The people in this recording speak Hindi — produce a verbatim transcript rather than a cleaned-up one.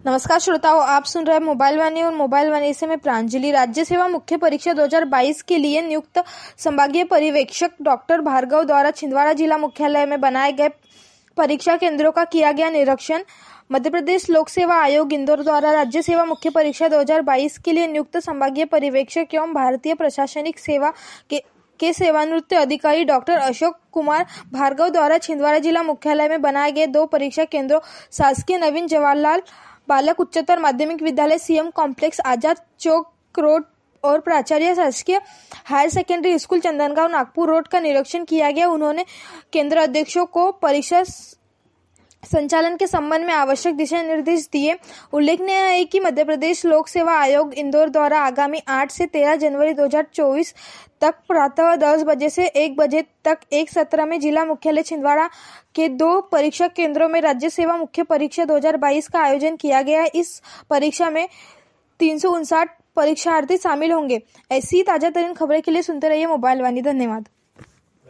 नमस्कार श्रोताओं, आप सुन रहे हैं मोबाइल वाणी और मोबाइल वाणी से मैं प्रांजलि। राज्य सेवा मुख्य परीक्षा दो हज़ार बाईस के लिए नियुक्त संभागीय पर्यवेक्षक डॉक्टर भार्गव द्वारा छिंदवाड़ा जिला मुख्यालय में बनाए गए परीक्षा केंद्रों का किया गया निरीक्षण। मध्य प्रदेश लोक सेवा आयोग इंदौर द्वारा राज्य सेवा मुख्य परीक्षा दो हज़ार बाईस के लिए नियुक्त संभागीय पर्यवेक्षक एवं भारतीय प्रशासनिक सेवा के के सेवानिवृत्त अधिकारी डॉक्टर अशोक कुमार भार्गव द्वारा छिंदवाड़ा जिला मुख्यालय में बनाए गए दो परीक्षा केंद्रों शासकीय नवीन जवाहरलाल बालक उच्चतर माध्यमिक विद्यालय CM complex Azad Chowk road और प्राचार्य शासकीय higher secondary school Chandangaon Nagpur road का निरीक्षण किया गया। उन्होंने केंद्र अध्यक्षों को परीक्षा संचालन के संबंध में आवश्यक दिशा निर्देश दिए। उल्लेखनीय है कि मध्य प्रदेश लोक सेवा आयोग इंदौर द्वारा आगामी आठ से तेरह जनवरी दो हज़ार चौबीस तक प्रातः दस बजे से एक बजे तक एक सत्र में जिला मुख्यालय छिंदवाड़ा के दो परीक्षा केंद्रों में राज्य सेवा मुख्य परीक्षा दो हज़ार बाईस का आयोजन किया गया है। इस परीक्षा में तीन सौ उनसाठ परीक्षार्थी शामिल होंगे। ऐसी ताजा तरीन खबरें के लिए सुनते रहिए मोबाइल वाणी। धन्यवाद।